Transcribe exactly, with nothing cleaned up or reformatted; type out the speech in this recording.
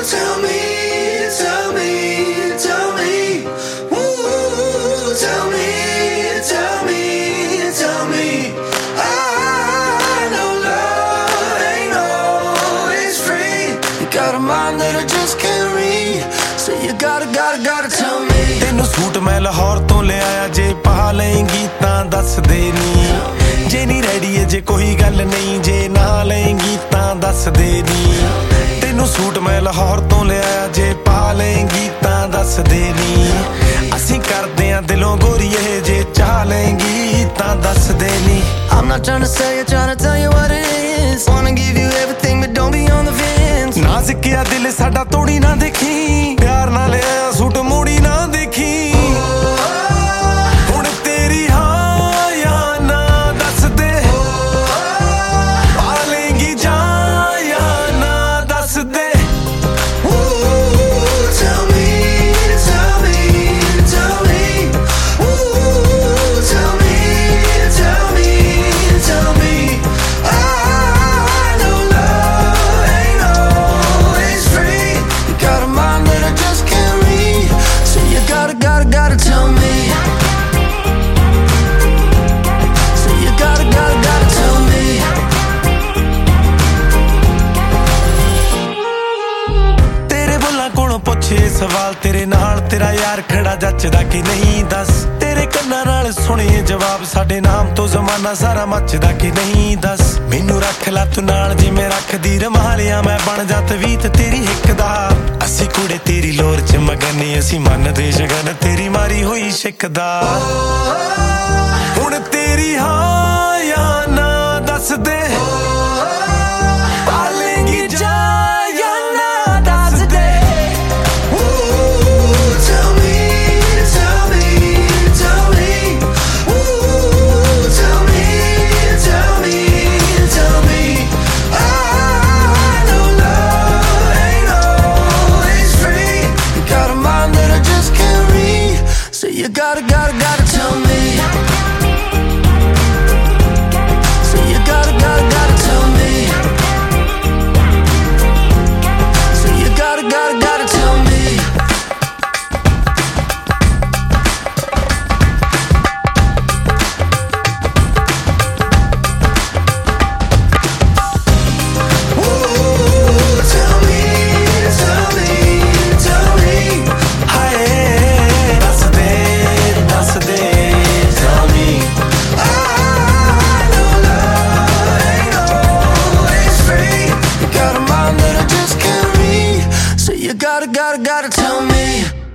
tell me, tell me, tell me. Ooh, tell me, tell me, tell me. I know love ain't always free. You got a mind that I just can't read, so you gotta, gotta, gotta tell me. ਤੈਨੂੰ suit ਮੈਂ ਲਾਹੌਰ ਤੋਂ ਲਿਆਇਆ, ਜੇ ਪਾ ਲਏਂਗੀ ਤਾਂ ਦੱਸ ਦੇ ਨੀ। ਜੇ ਨਹੀਂ ਰੈਡੀ ਜੇ ਕੋਈ ਗੱਲ ਨਹੀਂ, ਜੇ ਨਾ ਲਏਂਗੀ ਤਾਂ ਦੱਸ ਦੇ ਨੀ। ਤੈਨੂੰ ਸੂਟ ਮੈਂ ਲਾਹੌਰ ਤੋਂ ਲਿਆਇਆ, ਜੇ ਪਾ ਲਏਂਗੀ ਤਾਂ ਦੱਸ ਦੇ ਨੀ। ਅਸੀਂ ਕਰਦੇ ਆਂ ਦਿਲੋਂ ਗੋਰੀਏ, ਜੇ ਚਾਹ ਲਏਂਗੀ ਤਾਂ ਦੱਸ ਦੇ ਨੀ। I'm not trying to sell you, trying to tell you what it is. Wanna give you everything but don't be on the fence. ਨਾਜ਼ੁਕਿਆ ਦਿਲ ਸਾਡਾ ਤੋੜੀ ਨਾ ਦੇਖੀ, ਪਿਆਰ ਨਾਲ ਲਿਆ ਸੂਟ ਮੋੜੀ ਨਾ ਦੇਖੀ। ਹੁਣ ਤੇਰੀ ਹਾਂ ਜਾਂ ਨਾ ਦੱਸ ਦੇ, ਪਾ ਲਏਂਗੀ ਜਾਂ ਜਾਂ ਨਾ ਦੱਸ ਦੇ। Tell me, tell me, tell me. Ooh, tell me, tell me, tell me. I know love ain't always free. You got a mind that I just can't read, so you gotta, gotta, gotta tell me. So you gotta, gotta, gotta tell me. ਤੇਰੇ ਬੁੱਲਾਂ ਕੋਲੋਂ ਪੁੱਛੇ ਸਵਾਲ, ਤੇਰੇ ਨਾਲ ਤੇਰਾ ਯਾਰ ਖੜਾ ਜੱਚਦਾ ਕਿ ਨਹੀਂ ਦੱਸ। ਤੇਰੇ ਕੰਨਾਂ ਨਾਲ ਸੁਣੇ ਜਵਾਬ, ਸਾਡੇ ਨਾਮ ਤੋਂ ਜ਼ਮਾਨਾ ਸਾਰਾ ਮੱਚਦਾ ਕਿ ਨਹੀਂ ਦੱਸ। ਮੈਨੂੰ ਰੱਖ ਲੈ ਤੂੰ ਨਾਲ ਜਿਵੇਂ ਰੱਖਦੀ ਰਮਾਲਿਆ, ਮੈਂ ਬਣ ਜਾ ਤਵੀਤ ਤੇਰੀ ਹਿੱਕ ਦਾ। ਅਸੀਂ ਕੁੜੇ ਤੇਰੀ ਲੋਰ ਚ ਮਗਨ, ਅਸੀਂ ਮੰਨਦੇ ਸ਼ਗਨ ਤੇਰੀ ਮਾਰੀ ਹੋਈ ਸ਼ਿਕ ਦਾ। ਹੁਣ ਤੇਰੀ ਹਾਂ ਜਾਂ ਨਾ ਦੱਸ ਦੇ, ਪਾ ਲਏਂਗੀ ਜਾਂ ਜਾਂ ਨਾ ਦੱਸ ਦੇ। Tell me, tell me, tell me. Ooh, tell me, tell me, tell me. I know love ain't always free. You got a mind that I just can't read, so you gotta, gotta, gotta tell me. So you gotta, gotta, gotta tell me. So you gotta, gotta, gotta tell me. You gotta, gotta, gotta tell me.